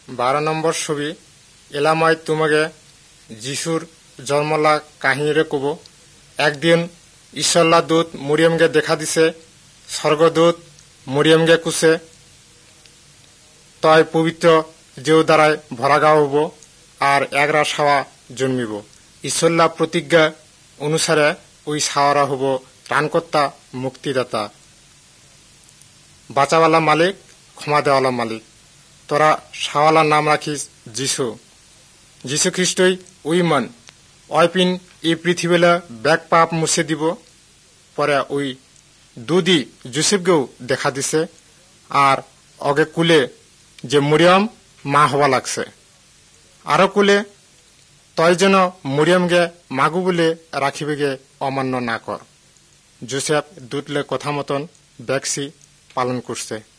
12 number ছবি এলা মই তোমাকে যিশুর জন্মলা কাহিনীরে কব। একদিন ঈশ্বরলা দূত মরিয়মকে দেখা দিছে। স্বর্গদূত মরিয়মকে কুছে তয় পবিত্র যেও দ্বারায় ভরাগা হব আর একরা সাওয়া জন্মিব। ঈশ্বরলা প্রতিজ্ঞা অনুসারে ওই সাওয়ারা হব ত্রাণকর্তা, মুক্তিদাতা, বাঁচাওয়ালা মালিক, ক্ষমা দেওয়ালা মালিক। তোরা সাওয়ালার নাম রাখিস যিশু। যিশু খ্রিস্টই ওই মান অয়পিন এই পৃথিবীলা ব্যাগ পাপ মুছে দিব। পরে ওই দুদি জোসেফকেও দেখা দিছে আর অগে কুলে যে মরিয়ম মা হওয়া লাগছে। আরো কুলে তয় যেন মরিয়মকে মাগু বলে রাখিবেগে অমান্য না কর। জোসেফ দুটলে কথা মতন ব্যাগসি পালন করছে।